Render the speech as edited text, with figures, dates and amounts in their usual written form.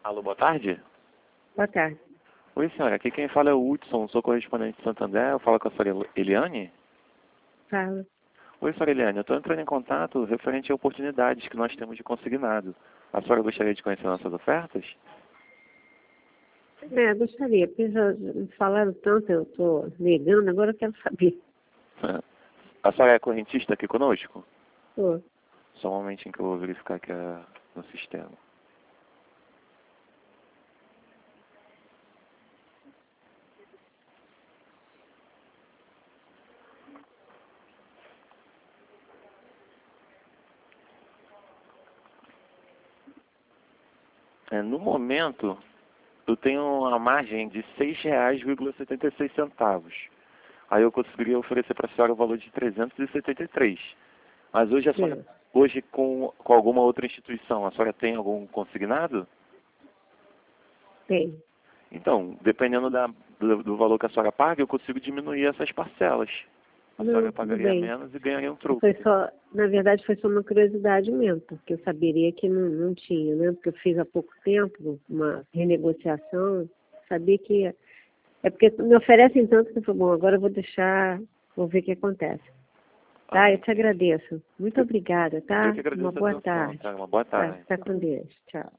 Alô, boa tarde. Boa tarde. Oi, senhora. Aqui quem fala é o Hudson, sou correspondente de Santander. Eu falo com a senhora Eliane. Fala. Oi, senhora Eliane. Eu estou entrando em contato referente a oportunidades que nós temos de consignado. A senhora gostaria de conhecer nossas ofertas? Gostaria, porque já me falaram tanto, eu estou negando, agora eu quero saber. A senhora é correntista aqui conosco? Pô, Só um momentinho que eu vou verificar aqui no sistema. No momento, eu tenho uma margem de R$ 6,76. Aí eu conseguiria oferecer para a senhora o valor de 373. Mas hoje, hoje com alguma outra instituição, a senhora tem algum consignado? tem. Então, dependendo do valor que a senhora paga, eu consigo diminuir essas parcelas. A senhora Não, tudo pagaria bem. menos e ganharia um troco. Foi só, na verdade, foi só uma curiosidade mesmo, porque eu saberia que não tinha, né? Porque eu fiz há pouco tempo uma renegociação, sabia que... É porque me oferecem tanto que eu falei, bom, agora eu vou deixar, vou ver o que acontece. Tá? Eu te agradeço. Muito obrigada, tá? Eu que agradeço Uma a boa atenção, tarde. tá? Uma boa tarde. Tá com Deus. Tchau.